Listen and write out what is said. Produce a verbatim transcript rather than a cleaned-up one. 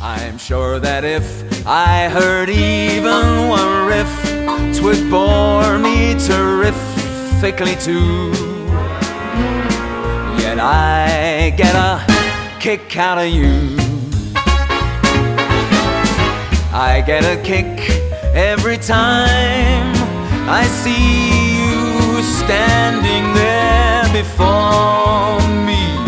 I'm sure that if I heard even one riff, 'twould bore me terrifically too. Yet I get a kick out of you. I get a kick every time I see you standing there before me.